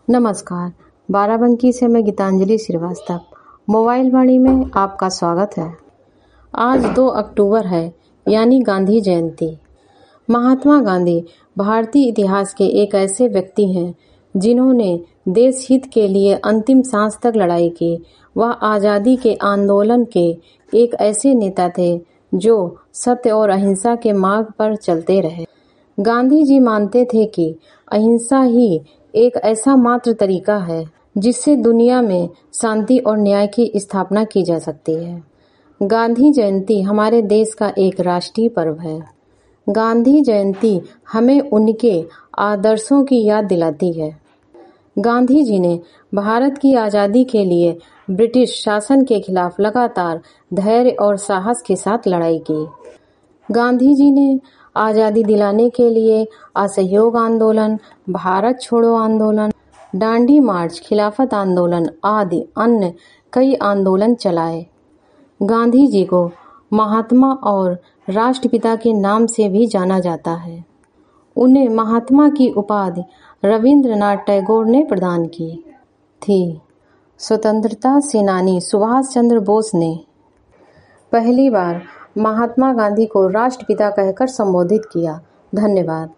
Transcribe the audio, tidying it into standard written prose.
नमस्कार। बाराबंकी से मैं गीतांजलि श्रीवास्तव। मोबाइल वाणी में आपका स्वागत है। आज 2 अक्टूबर है, यानी गांधी जयंती। महात्मा गांधी भारतीय इतिहास के एक ऐसे व्यक्ति हैं जिन्होंने देश हित के लिए अंतिम सांस तक लड़ाई की। वह आज़ादी के आंदोलन के एक ऐसे नेता थे जो सत्य और अहिंसा के मार्ग पर चलते रहे। गांधी जी मानते थे कि अहिंसा ही एक ऐसा मात्र तरीका है जिससे दुनिया में शांति और न्याय की स्थापना की जा सकती है। गांधी जयंती हमारे देश का एक राष्ट्रीय पर्व है। गांधी जयंती हमें उनके आदर्शों की याद दिलाती है। गांधी जी ने भारत की आज़ादी के लिए ब्रिटिश शासन के खिलाफ लगातार धैर्य और साहस के साथ लड़ाई की। गांधी जी ने आज़ादी दिलाने के लिए असहयोग आंदोलन, भारत छोड़ो आंदोलन, दांडी मार्च, खिलाफत आंदोलन आदि अन्य कई आंदोलन चलाए। गांधी जी को महात्मा और राष्ट्रपिता के नाम से भी जाना जाता है। उन्हें महात्मा की उपाधि रविंद्रनाथ टैगोर ने प्रदान की थी। स्वतंत्रता सेनानी सुभाष चंद्र बोस ने पहली बार महात्मा गांधी को राष्ट्रपिता कहकर संबोधित किया। धन्यवाद।